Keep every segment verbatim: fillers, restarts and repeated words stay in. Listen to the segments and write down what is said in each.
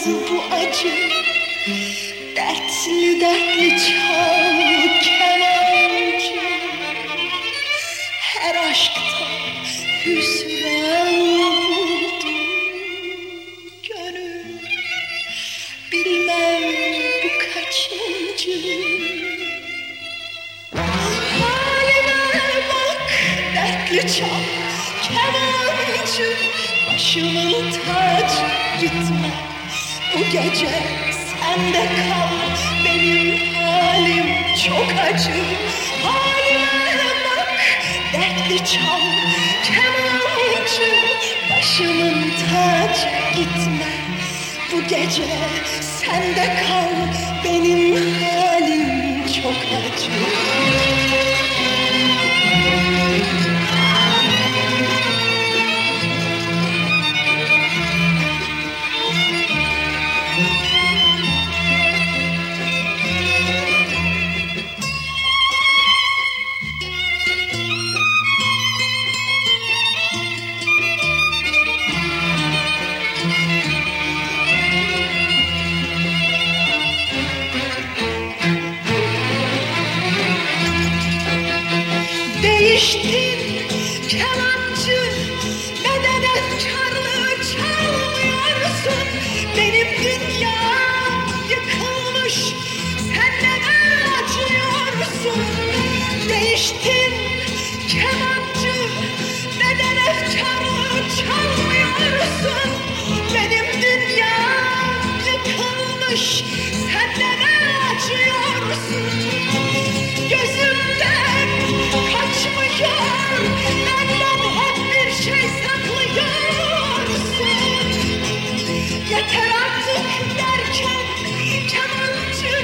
bu acı. Dertli dertli çal kemancı. Her aşkta hüsran buldu gönül. Bilmem bu kaçıncı. Halime bak dertli çal kemancı. Başımın tacı gitme bu gece sende kal. Benim halim çok acı. Halime bak dertli çal kemancı. Başımın tacı gitme bu gece sende kal. Benim halim çok acı. Değiştin kemancı, neden efkarlı çalmıyorsun? Benim dünyam yıkılmış, sen neden acıyorsun? Değiştin kemancı, neden efkarlı çalmıyorsun? Benim dünyam yıkılmış, sen neden acıyorsun? Gözümden kaçmıyor, benden hep bir şey saklıyorsun. Yeter artık derken kemancı,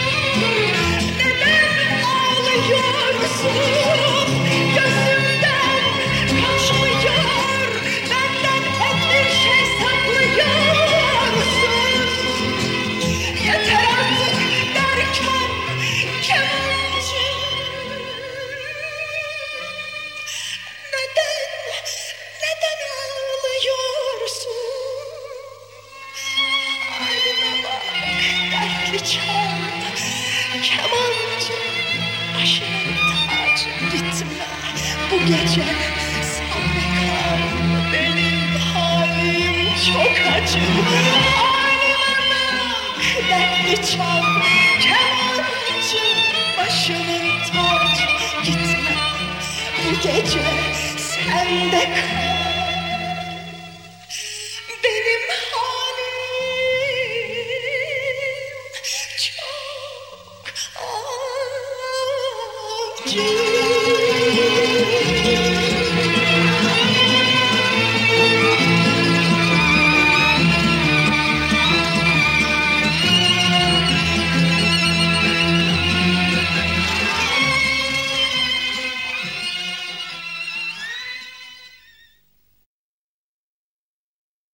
neden ağlıyorsun? Gözümden kaçmıyor, benden hep bir şey saklıyorsun. Yeter artık derken kemancı, neden, neden ağlıyorsun? Halime bak dertli çal kemancı. Başımın tacı gitme bu gece sende kal. Benim halim çok acı. Halime bak dertli çal kemancı. Başımın tacı gitme bu gece sende kal. Benim halim çok acı.